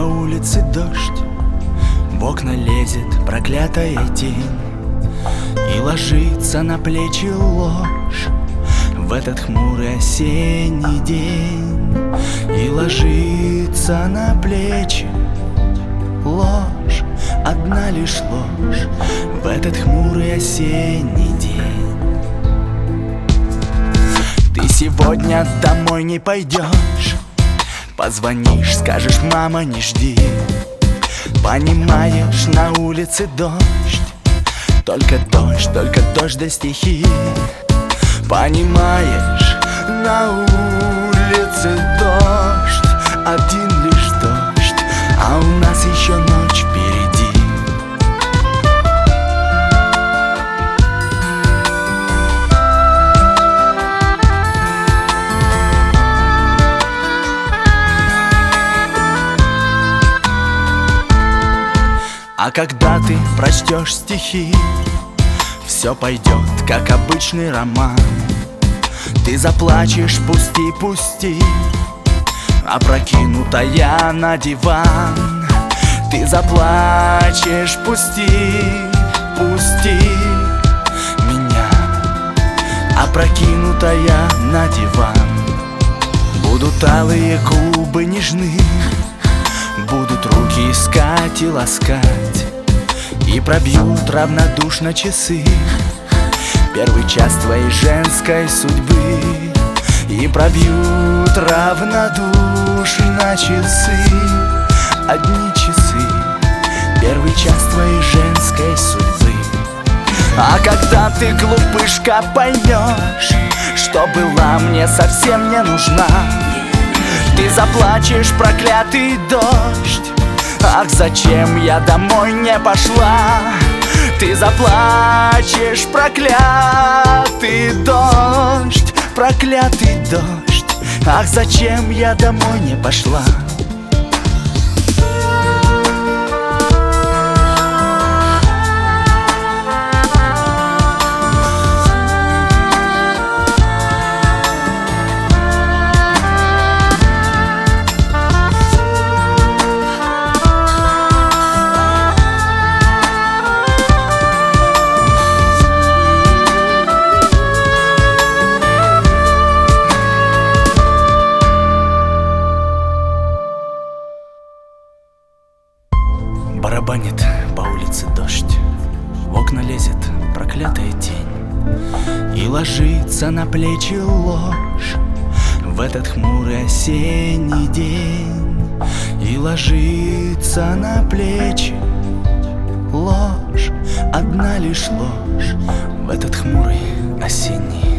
улице дождь, в окна лезет проклятая тень и ложится на плечи ложь в этот хмурый осенний день. И ложится на плечи ложь, одна лишь ложь в этот хмурый осенний день. Ты сегодня домой не пойдешь, позвонишь, скажешь: мама, не жди. Понимаешь, на улице дождь, только дождь до стихи. Понимаешь, на улице дождь, один лишь дождь, а у нас еще ночь впереди. А когда ты прочтешь стихи, все пойдет, как обычный роман. Ты заплачешь: пусти, пусти, опрокинутая на диван. Ты заплачешь: пусти, пусти меня, опрокинутая на диван. Будут алые губы нежны, будут руки искать и ласкать, и пробьют равнодушно часы, первый час твоей женской судьбы. И пробьют равнодушно часы, одни часы, первый час твоей женской судьбы. А когда ты, глупышка, поймешь, что была мне совсем не нужна, ты заплачешь: проклятый дождь, ах, зачем я домой не пошла. Ты заплачешь: проклятый дождь, проклятый дождь, ах, зачем я домой не пошла. Барабанит по улице дождь, в окна лезет проклятая тень и ложится на плечи ложь в этот хмурый осенний день. И ложится на плечи ложь, одна лишь ложь в этот хмурый осенний